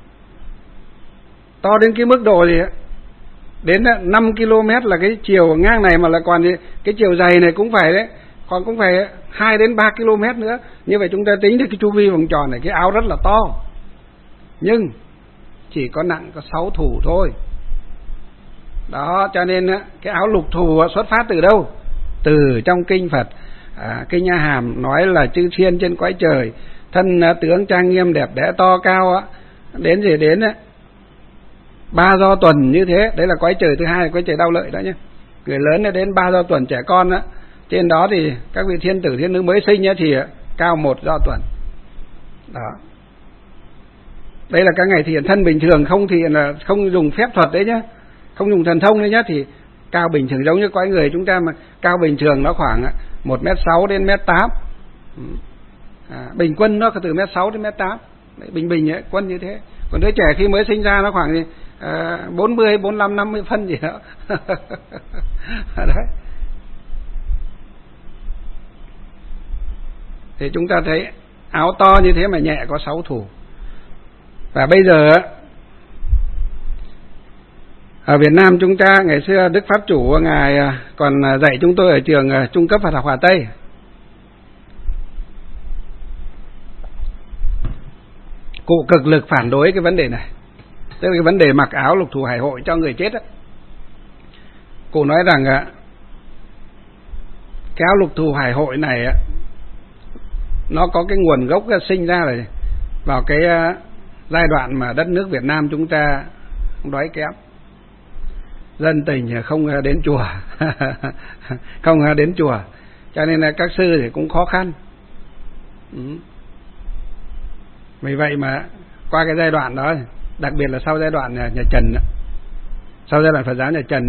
[SPEAKER 1] To đến cái mức độ gì? Đến năm ki lô mét là cái chiều ngang này, mà là còn gì? Cái chiều dày này cũng phải đấy, còn cũng phải hai đến ba ki lô mét nữa. Như vậy chúng ta tính được cái chu vi vòng tròn này, cái áo rất là to. Nhưng chỉ có nặng có sáu thủ thôi. Đó, cho nên cái áo lục thù xuất phát từ đâu? Từ trong kinh Phật, à, kinh A Hàm nói là chư thiên trên cõi trời thân tướng trang nghiêm đẹp đẽ to cao, đến gì đến ba do tuần như thế. Đấy là cõi trời thứ hai, là cõi trời Đau Lợi đó nhé. Người lớn đến ba do tuần, trẻ con đó, trên đó thì các vị thiên tử thiên nữ mới sinh thì cao một do tuần. Đó. Đây là các ngày thiền thân bình thường, không thì là không dùng phép thuật đấy nhá, không dùng thần thông đấy nhá, thì cao bình thường giống như cõi người chúng ta, mà cao bình thường nó khoảng một mét sáu đến mét tám, à, bình quân nó từ mét sáu đến mét tám, bình bình ấy, quân như thế. Còn đứa trẻ khi mới sinh ra nó khoảng gì à, bốn mươi, bốn mươi lăm, năm mươi phân gì đó. Đấy. Thì chúng ta thấy áo to như thế mà nhẹ có sáu thủ. Và bây giờ ở Việt Nam chúng ta, ngày xưa Đức Pháp Chủ ngài còn dạy chúng tôi ở trường trung cấp Phật học Hà Tây. Cụ cực lực phản đối cái vấn đề này, tức là cái vấn đề mặc áo lục thù hải hội cho người chết đó. Cụ nói rằng cái áo lục thù hải hội này nó có cái nguồn gốc sinh ra là vào cái giai đoạn mà đất nước Việt Nam chúng ta đói kém, dân tình không đến chùa, không đến chùa, cho nên là các sư thì cũng khó khăn. Ừ. Vì vậy mà qua cái giai đoạn đó, đặc biệt là sau giai đoạn nhà, nhà Trần, sau giai đoạn Phật giáo nhà Trần,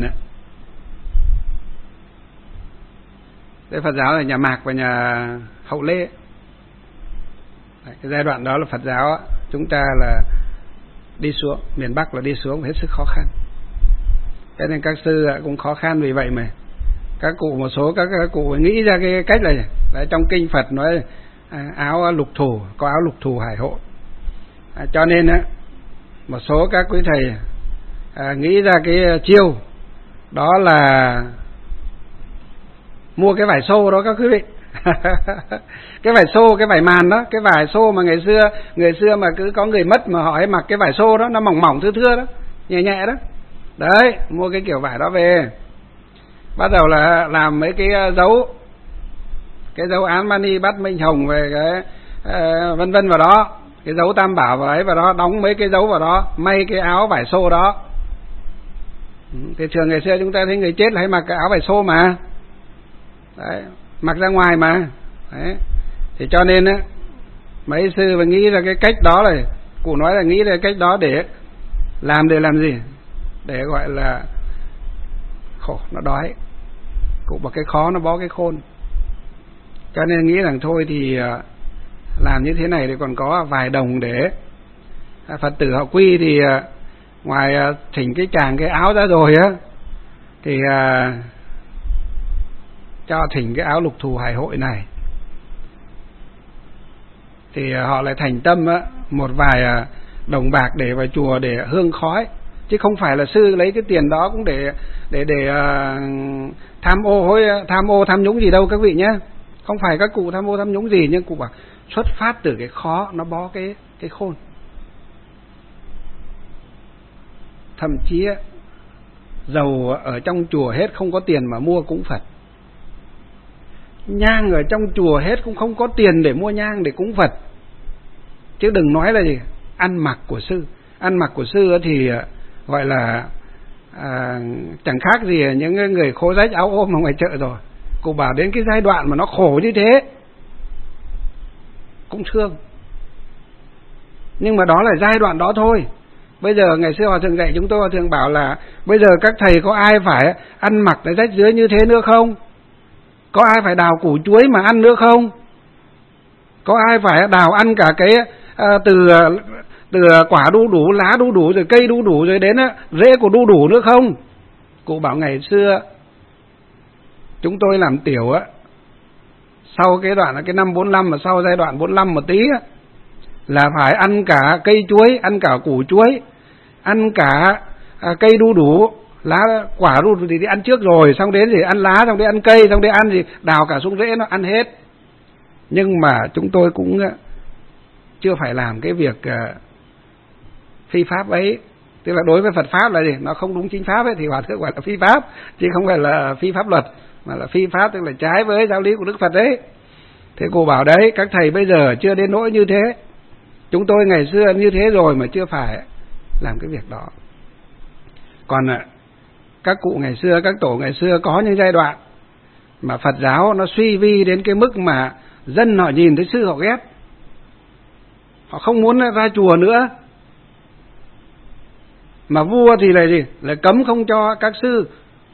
[SPEAKER 1] cái Phật giáo là nhà Mạc và nhà Hậu Lê. Cái giai đoạn đó là Phật giáo chúng ta là đi xuống, miền Bắc là đi xuống hết sức khó khăn. Cho nên các sư cũng khó khăn, vì vậy mà các cụ, một số các, các cụ nghĩ ra cái cách này. Đấy, trong kinh Phật nói áo lục thù, có áo lục thù hải hội. À, cho nên á, một số các quý thầy à, nghĩ ra cái chiêu đó là mua cái vải xô đó các quý vị. Cái vải xô, cái vải màn đó, cái vải xô mà ngày xưa người xưa mà cứ có người mất mà họ ấy mặc cái vải xô đó, nó mỏng mỏng thưa thưa đó, nhẹ nhẹ đó. Đấy, mua cái kiểu vải đó về, bắt đầu là làm mấy cái dấu, cái dấu án mani bắt minh hồng về cái uh, vân vân vào đó, cái dấu tam bảo vào ấy vào đó, đóng mấy cái dấu vào đó, may cái áo vải xô đó. Thì thường ngày xưa chúng ta thấy người chết là hay mặc cái áo vải xô mà, đấy, mặc ra ngoài mà. Đấy. Thì cho nên á, mấy sư mà nghĩ ra cái cách đó này, cụ nói là nghĩ ra cách đó để làm để làm gì? Để gọi là khổ nó đói, cụ bảo cái khó nó bó cái khôn. Cho nên nghĩ rằng thôi thì làm như thế này thì còn có vài đồng để Phật tử họ quy. Thì ngoài thỉnh cái chàng cái áo ra rồi á, thì cho thỉnh cái áo lục thù hải hội này. Thì họ lại thành tâm á, một vài đồng bạc để vào chùa để hương khói, chứ không phải là sư lấy cái tiền đó cũng để để để uh, tham ô hối tham ô tham nhũng gì đâu các vị nhé. Không phải các cụ tham ô tham nhũng gì, nhưng cụ bảo xuất phát từ cái khó nó bó cái cái khôn. Thậm chí á, dầu ở trong chùa hết không có tiền mà mua cúng Phật, nhang ở trong chùa hết cũng không có tiền để mua nhang để cúng Phật, chứ đừng nói là gì ăn mặc của sư. Ăn mặc của sư thì gọi là à, chẳng khác gì những người khố rách áo ôm ở ngoài chợ rồi. Cô bảo đến cái giai đoạn mà nó khổ như thế cũng thương, nhưng mà đó là giai đoạn đó thôi. Bây giờ ngày xưa Hòa Thượng dạy chúng tôi, Hòa Thượng bảo là bây giờ các thầy có ai phải ăn mặc để rách rưới như thế nữa không? Có ai phải đào củ chuối mà ăn nữa không? Có ai phải đào ăn cả cái à, từ từ quả đu đủ, lá đu đủ, rồi cây đu đủ, rồi đến á, rễ của đu đủ nữa không? Cụ bảo ngày xưa chúng tôi làm tiểu á, sau cái đoạn là cái năm bốn lăm, mà sau giai đoạn bốn lăm một tí á, là phải ăn cả cây chuối, ăn cả củ chuối, ăn cả à, cây đu đủ, lá quả đu đủ thì đi ăn trước rồi, xong đến thì ăn lá, xong đến ăn cây, xong đến ăn gì đào cả xuống rễ nó ăn hết. Nhưng mà chúng tôi cũng chưa phải làm cái việc uh, phi pháp ấy. Tức là đối với Phật pháp là gì? Nó không đúng chính pháp ấy thì Hòa Thượng gọi là phi pháp, chứ không phải là phi pháp luật, mà là phi pháp, tức là trái với giáo lý của Đức Phật đấy. Thế cô bảo đấy, các thầy bây giờ chưa đến nỗi như thế. Chúng tôi ngày xưa như thế rồi mà chưa phải làm cái việc đó. Còn các cụ ngày xưa, các tổ ngày xưa có những giai đoạn mà Phật giáo nó suy vi đến cái mức mà dân họ nhìn thấy sư họ ghét, họ không muốn ra chùa nữa. Mà vua thì là gì? Là cấm không cho các sư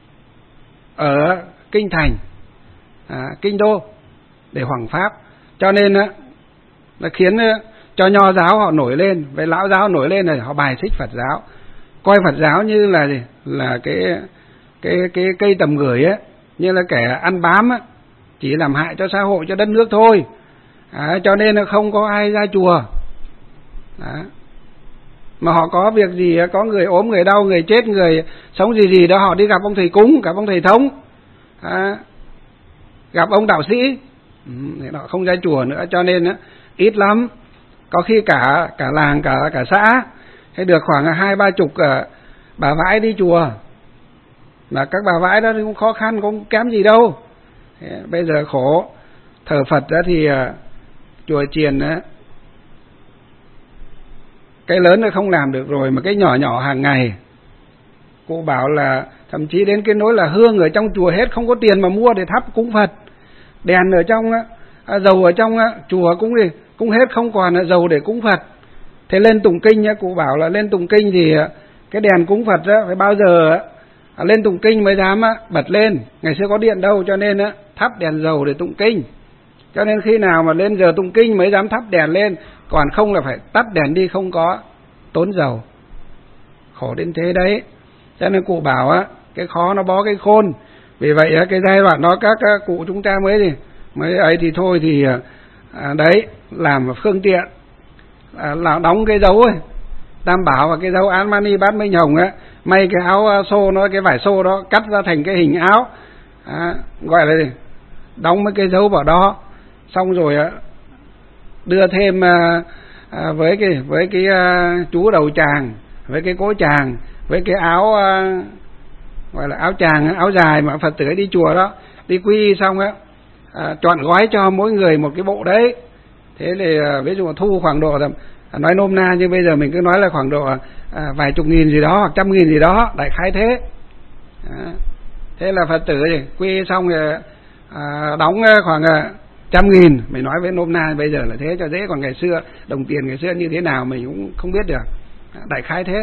[SPEAKER 1] ở kinh thành, à, kinh đô để hoằng pháp. Cho nên á, nó khiến cho nho giáo họ nổi lên, với lão giáo nổi lên này, họ bài xích Phật giáo, coi Phật giáo như là gì? Là cái cái cái cây tầm gửi á, như là kẻ ăn bám á, chỉ làm hại cho xã hội, cho đất nước thôi. À, cho nên là không có ai ra chùa. Đó. Mà họ có việc gì, có người ốm, người đau, người chết, người sống gì gì đó, họ đi gặp ông thầy cúng, gặp ông thầy thống, à, gặp ông đạo sĩ, ừ, họ không ra chùa nữa. Cho nên á, ít lắm, có khi cả cả làng, cả cả xã hay được khoảng hai ba chục uh, bà vãi đi chùa. Mà các bà vãi đó thì cũng khó khăn, cũng kém gì đâu. Thế, bây giờ khổ thờ Phật đó thì uh, chùa chiền đó, cái lớn nó không làm được rồi, mà cái nhỏ nhỏ hàng ngày. Cô bảo là thậm chí đến cái nỗi là hương ở trong chùa hết, không có tiền mà mua để thắp cúng Phật. Đèn ở trong à, dầu ở trong à, chùa cũng gì cũng hết, không còn à, dầu để cúng Phật. Thế lên tụng kinh nhá, cô bảo là lên tụng kinh thì à, cái đèn cúng Phật á, phải bao giờ à, lên tụng kinh mới dám à, bật lên. Ngày xưa có điện đâu, cho nên à, thắp đèn dầu để tụng kinh. Cho nên khi nào mà lên giờ tụng kinh mới dám thắp đèn lên, còn không là phải tắt đèn đi, không có tốn dầu. Khổ đến thế đấy. Cho nên cụ bảo á, cái khó nó bó cái khôn. Vì vậy á, cái giai đoạn đó các cụ chúng ta mới gì mới ấy thì thôi thì à, đấy làm phương tiện à, là đóng cái dấu ấy, Tam Bảo và cái dấu Án Mani Bát Minh Hồng á, may cái áo xô nó, cái vải xô đó cắt ra thành cái hình áo, à, gọi là gì? Đóng mấy cái dấu vào đó, xong rồi á đưa thêm à, à, với cái với cái à, chú đầu tràng, với cái cố tràng, với cái áo à, gọi là áo tràng, áo dài mà Phật tử đi chùa đó, đi quy y xong á, à, chọn gói cho mỗi người một cái bộ đấy. Thế thì à, ví dụ thu khoảng độ, à, nói nôm na nhưng bây giờ mình cứ nói là khoảng độ à, vài chục nghìn gì đó hoặc trăm nghìn gì đó, đại khái thế. À, thế là Phật tử thì quy y xong rồi à, đóng khoảng à, trăm nghìn, mình nói với nôm na bây giờ là thế cho dễ, còn ngày xưa đồng tiền ngày xưa như thế nào mình cũng không biết được, à, đại khái thế.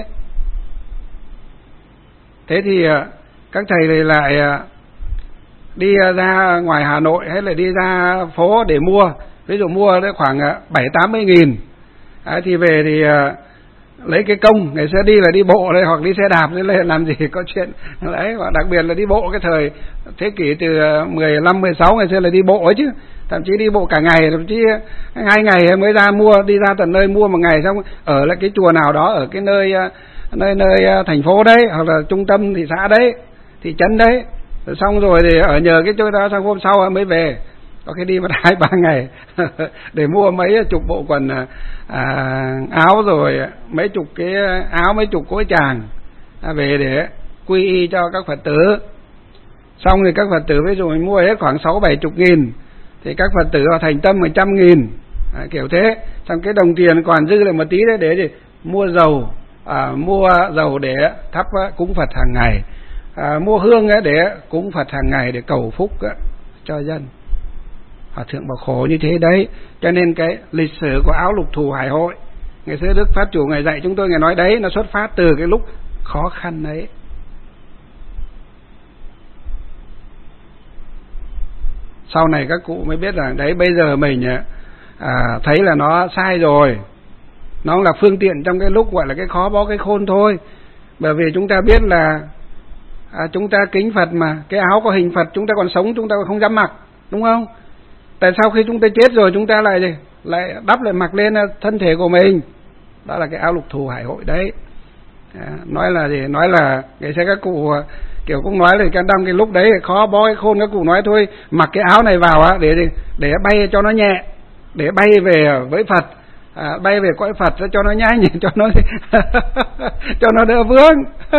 [SPEAKER 1] Thế thì à, các thầy thì lại à, đi ra ngoài Hà Nội hay là đi ra phố để mua, ví dụ mua đấy khoảng bảy tám mươi nghìn, à, thì về thì à, lấy cái công, ngày xưa đi là đi bộ đây hoặc đi xe đạp đấy, lên làm gì có chuyện đấy, và đặc biệt là đi bộ cái thời thế kỷ từ mười lăm mười sáu ngày xưa là đi bộ ấy chứ, thậm chí đi bộ cả ngày, thậm chí hai ngày mới ra mua, đi ra tận nơi mua một ngày, xong ở lại cái chùa nào đó ở cái nơi nơi nơi thành phố đấy hoặc là trung tâm thị xã đấy, thị trấn đấy, xong rồi thì ở nhờ cái chỗ đó, xong hôm sau mới về, có khi đi mất hai ba ngày để mua mấy chục bộ quần à, áo, rồi mấy chục cái áo, mấy chục cối tràng à, về để quy y cho các Phật tử. Xong thì các Phật tử ví dụ mình mua hết khoảng sáu bảy chục nghìn thì các Phật tử họ thành tâm một trăm nghìn, à, kiểu thế. Xong cái đồng tiền còn dư lại một tí đấy để gì? Mua dầu, à, mua dầu để thắp cúng Phật hàng ngày, à, mua hương để cúng Phật hàng ngày để cầu phúc cho dân. Hòa thượng Bảo khổ như thế đấy. Cho nên cái lịch sử của áo lục thù hải hội, ngày xưa Đức Pháp Chủ Ngài dạy chúng tôi, Ngài nói đấy, nó xuất phát từ cái lúc khó khăn đấy. Sau này các cụ mới biết rằng đấy, bây giờ mình à, thấy là nó sai rồi, nó là phương tiện trong cái lúc gọi là cái khó bó cái khôn thôi. Bởi vì chúng ta biết là à, chúng ta kính Phật mà, cái áo có hình Phật chúng ta còn sống chúng ta không dám mặc, đúng không? Tại sao khi chúng ta chết rồi chúng ta lại gì? Lại đắp lại mặc lên thân thể của mình? Đó là cái áo lục thù hải hội đấy. À, nói là gì? Nói là ngày xưa các cụ kiểu cũng nói là cái đâm cái lúc đấy khó bó cái khôn, các cụ nói thôi mặc cái áo này vào á để để bay cho nó nhẹ, để bay về với Phật, à, bay về cõi Phật cho nó nhanh, cho nó cho nó đỡ vướng.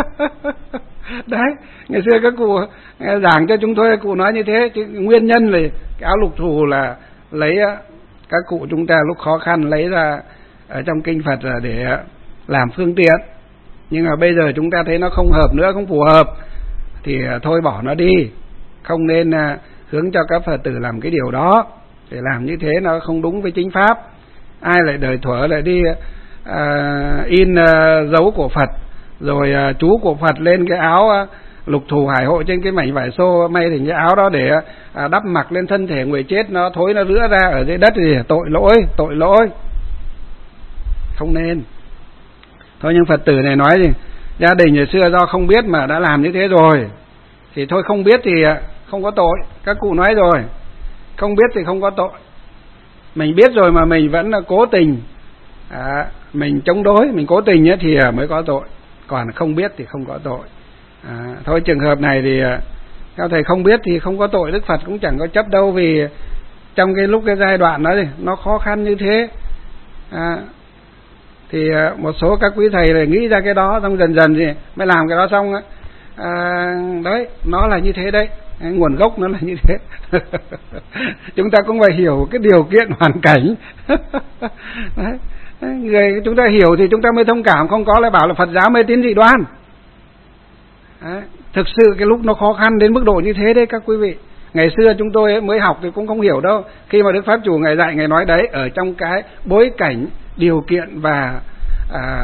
[SPEAKER 1] Đấy, ngày xưa các cụ giảng cho chúng tôi, các cụ nói như thế, chứ nguyên nhân là cái áo lục thù là lấy các cụ chúng ta lúc khó khăn lấy ra ở trong kinh Phật là để làm phương tiện. Nhưng mà bây giờ chúng ta thấy nó không hợp nữa, không phù hợp thì thôi bỏ nó đi, không nên hướng cho các Phật tử làm cái điều đó. Để làm như thế nó không đúng với chính pháp. Ai lại đời thuở lại đi à, in à, dấu của Phật, rồi à, chú của Phật lên cái áo à, lục thù hải hội trên cái mảnh vải xô, may thành cái áo đó để à, đắp mặc lên thân thể người chết, nó thối nó rữa ra ở dưới đất thì tội lỗi, tội lỗi, không nên. Thôi nhưng Phật tử này nói gì, gia đình ngày xưa do không biết mà đã làm như thế rồi, thì thôi không biết thì không có tội. Các cụ nói rồi, không biết thì không có tội. Mình biết rồi mà mình vẫn cố tình, à, mình chống đối, mình cố tình ấy thì mới có tội, còn không biết thì không có tội. À, thôi trường hợp này thì các thầy không biết thì không có tội, Đức Phật cũng chẳng có chấp đâu, vì trong cái lúc cái giai đoạn đó thì nó khó khăn như thế. À, thì một số các quý thầy là nghĩ ra cái đó, xong dần dần thì mới làm cái đó xong á. À, đấy, nó là như thế đấy, nguồn gốc nó là như thế. Chúng ta cũng phải hiểu cái điều kiện hoàn cảnh. Đấy. Người chúng ta hiểu thì chúng ta mới thông cảm, không có lại bảo là Phật giáo mê tín dị đoan. Đấy. Thực sự cái lúc nó khó khăn đến mức độ như thế đấy các quý vị. Ngày xưa chúng tôi mới học thì cũng không hiểu đâu. Khi mà Đức Pháp Chủ Ngài dạy, Ngài nói đấy, ở trong cái bối cảnh, điều kiện và à,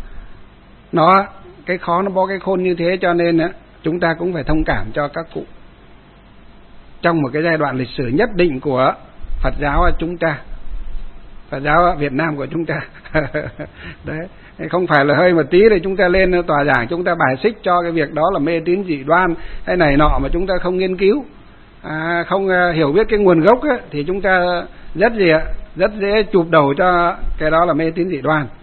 [SPEAKER 1] nó cái khó nó bó cái khôn như thế, cho nên á, chúng ta cũng phải thông cảm cho các cụ trong một cái giai đoạn lịch sử nhất định của Phật giáo chúng ta, Phật giáo Việt Nam của chúng ta. Đấy, không phải là hơi một tí thì chúng ta lên tòa giảng chúng ta bài xích cho cái việc đó là mê tín dị đoan hay này nọ mà chúng ta không nghiên cứu, à, không hiểu biết cái nguồn gốc ấy, thì chúng ta rất gì ạ, rất dễ chụp đầu cho cái đó là mê tín dị đoan.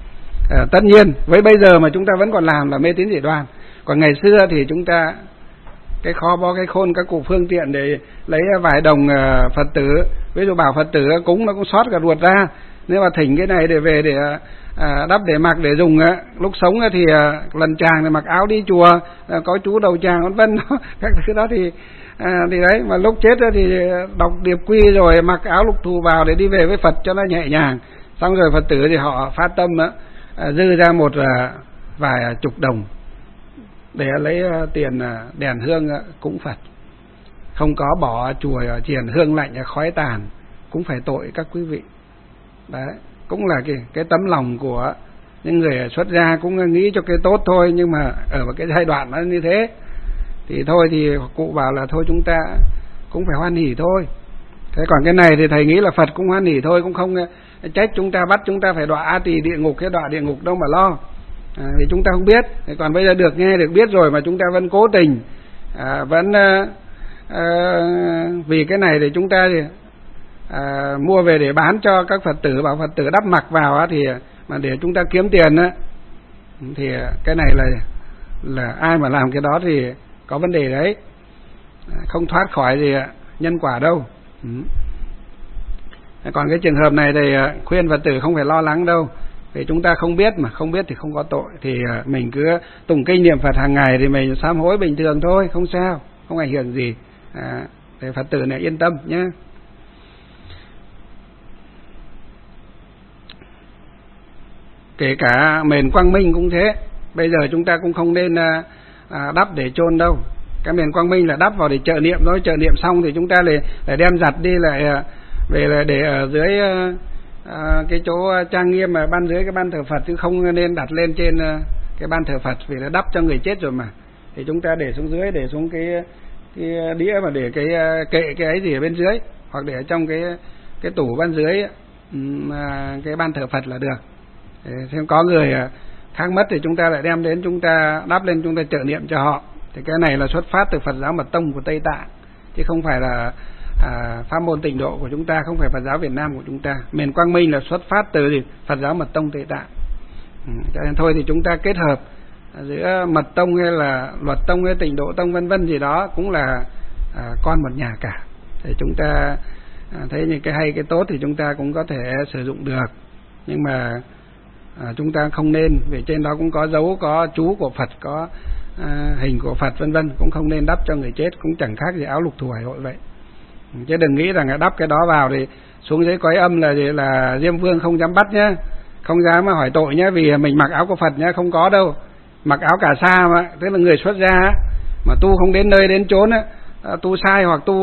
[SPEAKER 1] À, tất nhiên với bây giờ mà chúng ta vẫn còn làm là mê tín dị đoan. Còn ngày xưa thì chúng ta cái kho bó cái khôn các cụ phương tiện để lấy vài đồng uh, Phật tử, ví dụ bảo Phật tử cúng nó cũng xót cả ruột ra, nếu mà thỉnh cái này để về để uh, đắp để mặc để dùng, uh, lúc sống uh, thì uh, lần chàng thì mặc áo đi chùa, uh, có chú đầu chàng vân vân các thứ đó thì uh, thì đấy, mà lúc chết uh, thì đọc điệp quy rồi mặc áo lục thù vào để đi về với Phật cho nó nhẹ nhàng. Xong rồi Phật tử thì họ phát tâm uh, uh, dư ra một uh, vài chục đồng để lấy tiền đèn hương cúng Phật, không có bỏ chùa chiền hương lạnh khói tàn cũng phải tội các quý vị. Đấy cũng là cái cái tấm lòng của những người xuất gia, cũng nghĩ cho cái tốt thôi, nhưng mà ở một cái giai đoạn nó như thế thì thôi thì cụ bảo là thôi chúng ta cũng phải hoan hỉ thôi. Thế còn cái này thì thầy nghĩ là Phật cũng hoan hỉ thôi, cũng không trách chúng ta, bắt chúng ta phải đọa A Tỳ địa ngục hay đọa địa ngục đâu mà lo. À, vì chúng ta không biết. Còn bây giờ được nghe được biết rồi mà chúng ta vẫn cố tình à, vẫn à, à, vì cái này thì chúng ta thì, à, mua về để bán cho các Phật tử, bảo Phật tử đắp mặc vào á, thì mà để chúng ta kiếm tiền á, thì cái này là là ai mà làm cái đó thì có vấn đề đấy, không thoát khỏi gì nhân quả đâu. Ừ. Còn cái trường hợp này thì khuyên Phật tử không phải lo lắng đâu, vì chúng ta không biết mà, không biết thì không có tội, thì mình cứ tụng kinh niệm Phật hàng ngày thì mình sám hối bình thường thôi, không sao, không ảnh hưởng gì. À, để Phật tử này yên tâm nhé. Kể cả mền Quang Minh cũng thế, bây giờ chúng ta cũng không nên à, đắp để chôn đâu. Cái mền Quang Minh là đắp vào để trợ niệm thôi, trợ niệm xong thì chúng ta lại, lại đem giặt đi lại về là để ở dưới À, cái chỗ trang nghiêm mà ban dưới cái ban thờ Phật, chứ không nên đặt lên trên cái ban thờ Phật, vì nó đắp cho người chết rồi mà. Thì chúng ta để xuống dưới, để xuống cái cái đĩa mà để cái kệ cái ấy gì ở bên dưới, hoặc để ở trong cái cái tủ ban dưới cái ban thờ Phật là được. Thêm có người khác mất thì chúng ta lại đem đến, chúng ta đắp lên, chúng ta trợ niệm cho họ. Thì cái này là xuất phát từ Phật giáo Mật Tông của Tây Tạng, chứ không phải là À, pháp môn Tịnh Độ của chúng ta, không phải Phật giáo Việt Nam của chúng ta. Mền Quang Minh là xuất phát từ gì? Phật giáo Mật Tông Tây Tạng. Ừ, cho nên thôi thì chúng ta kết hợp giữa Mật Tông hay là Luật Tông hay Tịnh Độ Tông vân vân gì đó cũng là à, con một nhà cả. Thì chúng ta à, thấy những cái hay cái tốt thì chúng ta cũng có thể sử dụng được, nhưng mà à, chúng ta không nên, vì trên đó cũng có dấu, có chú của Phật, có à, hình của Phật vân vân, cũng không nên đắp cho người chết, cũng chẳng khác gì áo lục thù hải hội vậy. Chứ đừng nghĩ rằng là đắp cái đó vào thì xuống dưới cõi âm là là Diêm Vương không dám bắt nhá, không dám mà hỏi tội nhá, vì mình mặc áo của Phật nhá, không có đâu. Mặc áo cà sa mà, tức là người xuất gia mà tu không đến nơi đến chốn á, tu sai hoặc tu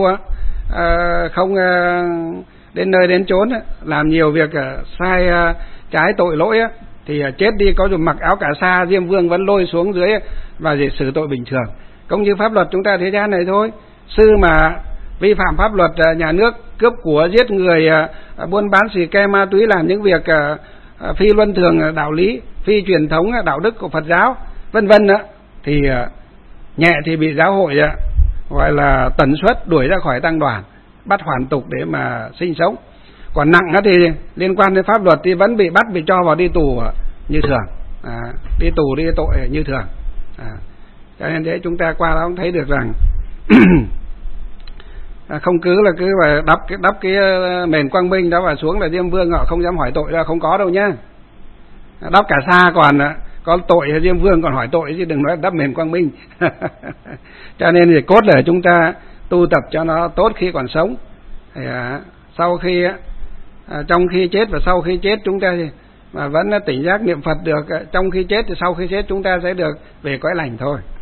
[SPEAKER 1] à, không à, đến nơi đến chốn á, làm nhiều việc à, sai à, trái tội lỗi á, thì à, chết đi có dùng mặc áo cà sa, Diêm Vương vẫn lôi xuống dưới và gì xử tội bình thường. Cũng như pháp luật chúng ta thế gian này thôi, sư mà vi phạm pháp luật nhà nước, cướp của, giết người, buôn bán xì ke ma túy, làm những việc phi luân thường đạo lý, phi truyền thống đạo đức của Phật giáo vân vân, thì nhẹ thì bị giáo hội gọi là tần suất đuổi ra khỏi tăng đoàn, bắt hoàn tục để mà sinh sống. Còn nặng thì liên quan đến pháp luật thì vẫn bị bắt, bị cho vào đi tù như thường, à, đi tù đi tội như thường. À, cho nên thế chúng ta qua đó cũng thấy được rằng không cứ là cứ mà đắp cái đắp cái mền Quang Minh đó và xuống là Diêm Vương họ không dám hỏi tội, là không có đâu nhá. Đắp cả sa còn có tội, Diêm Vương còn hỏi tội, chứ đừng nói đắp mền Quang Minh. Cho nên thì cốt là chúng ta tu tập cho nó tốt khi còn sống, thì, à, sau khi à, trong khi chết và sau khi chết chúng ta thì mà vẫn tỉnh giác niệm Phật được, trong khi chết thì sau khi chết chúng ta sẽ được về cõi lành thôi.